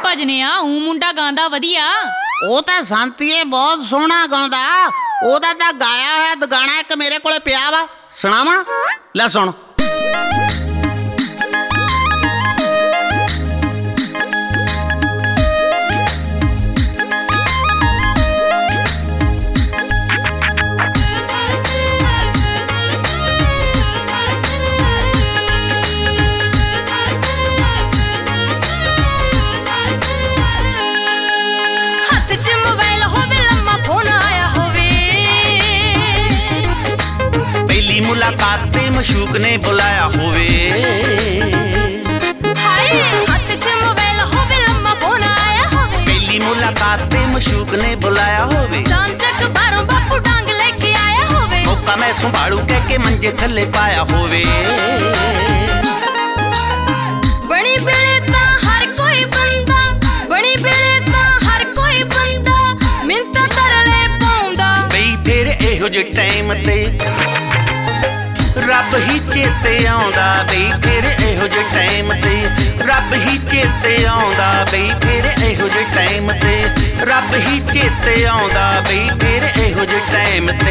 ਭਜਨੇ ਆ ਊ ਮੁੰਡਾ ਗਾਉਂਦਾ ਵਧੀਆ। ਉਹ ਤਾਂ ਸੰਤੀਏ ਬਹੁਤ ਸੋਹਣਾ ਗਾਉਂਦਾ। ਉਹਦਾ ਤਾਂ ਗਾਇਆ ਹੋਇਆ ਗਾਣਾ ਇੱਕ ਮੇਰੇ ਕੋਲੇ ਪਿਆ ਵਾ, ਸੁਣਾਵਾਂ? ਲੈ ਸੁਣ। मुलाकात ते मशूक ने बुलाया होवे, हाय हत्थ च मोबाइल होवे लम्मा फोन आया होवे। पहली मुलाकात ते मशूक ने बुलाया होवे, चांचक बारों बापू डांग लेके आया होवे। मौका मैं संभालू कह के मंजे थले पाया होवे। बड़ी बेले ता हर कोई बंदा, बड़ी बेले ता हर कोई बंदा मिन्नतां तरले पाउंदा। बई फिर इहो जे टाइम ते रब ही चेते आउंदा, बई फिर इहो जे टाइम ते रब ही चेते आउंदा, बई फिर इहो जे टाइम ते रब ही चेते आउंदा, बई फिर इहो जे टाइम ते।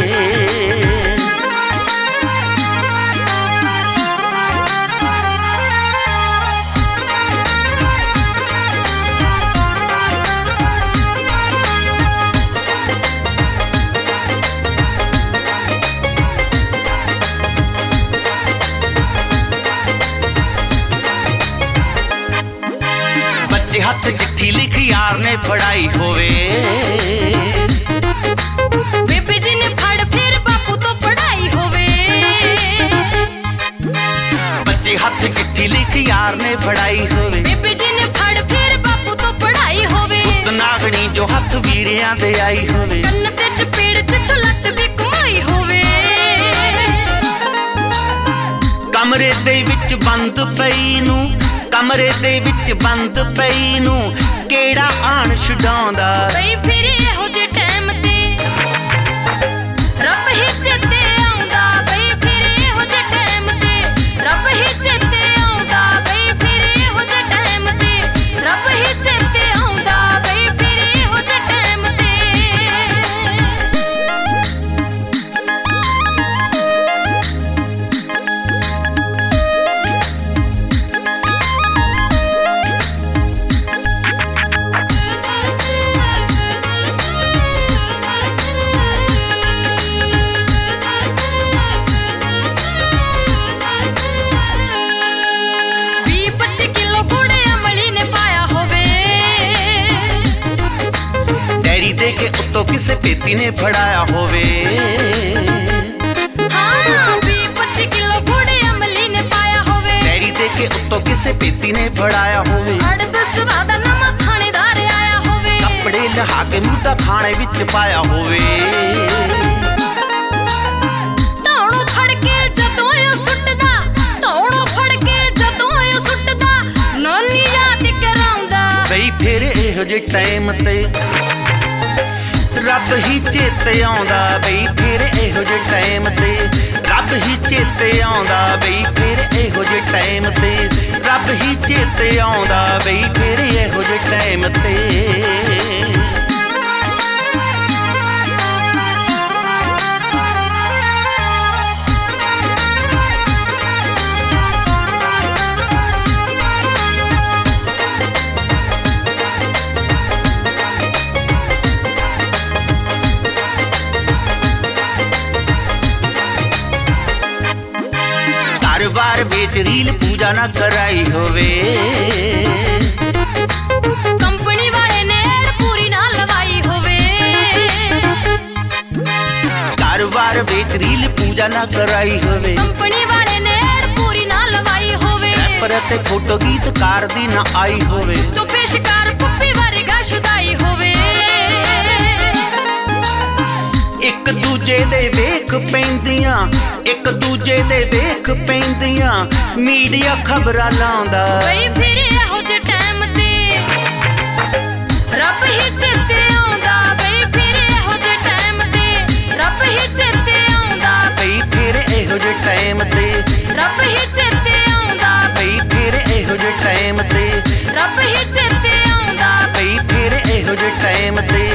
हथ चिट्ठी लिखी यार ने फड़ाई होवे, बेबी जी ने फड़ फिर बापू तो पढ़ाई होवे। बच्चे हथ चिट्ठी लिखी यार ने फड़ाई होवे, बेबी जी ने फड़ फिर बापू तो पढ़ाई होवे। पुत नागणी जो हथ वीरियां दे आई होवे, कन्न ते चपेड़ च झुलत भी कमाई होवे। कमरे दे विच बंद पई नूं, कमरे दे विच बंद पई नूं केड़ा आण छुडाउंदा। बई फिर इहो जे टाइम ते रब ही चेते आउंदा, बई फिर इहो जे टाइम ते रब ही चेते आउंदा, बई फिर इहो जे टाइम ते रब ही चेते आउंदा, बई फिर इहो जे टाइम ते। उत्तों किसे पेती ने फड़ाया होवे, हाँ 20-25 किलो घोड़े अमली ने पाया होवे। डैरी दे के उत्तों किसे पेती ने फड़ाया होवे, 8-10 वादा नवा थानेदार आया होवे। कपड़े लहा के मुद्दा खाने विच पाया होवे। तौड़ों फड़ के जदों यो सुटदा, तौड़ों फड़ के जदों यो सुटदा नानी याद कराउंदा। बई फिर इहो जे टाइम ते रब ही चेते आउंदा, बई फिर इहो जे टाइम ते रब ही चेते आउंदा, बई फिर इहो जे टाइम ते रब ही चेते आउंदा, बई फिर इहो जे टाइम ते। बार बेच रील पूजा ना कराई होवे, कंपनी वाले ने पूरी ना लवाई होवे। कारोबार बेच रील पूजा ना कराई होवे, कंपनी वाले ने पूरी ना लवाई होवे। रैपर ते फोटो गीतकार दी ना आई होवे, तो पेशकार पुप्पी वर्गा शुदाई होवे। एक दूजे दे वेख पैंदियां, एक दूजे दे वेख पैंदियां मीडिया खबरां लाउंदा। बई फिर इहो जे टाइम ते रब ही चेते आउंदा, बई फिर इहो जे टाइम ते रब ही चेते आउंदा, बई फिर इहो जे टाइम ते रब ही चेते आउंदा, बई फिर इहो जे टाइम ते रब ही चेते ਟਾਈਮ ਤੇ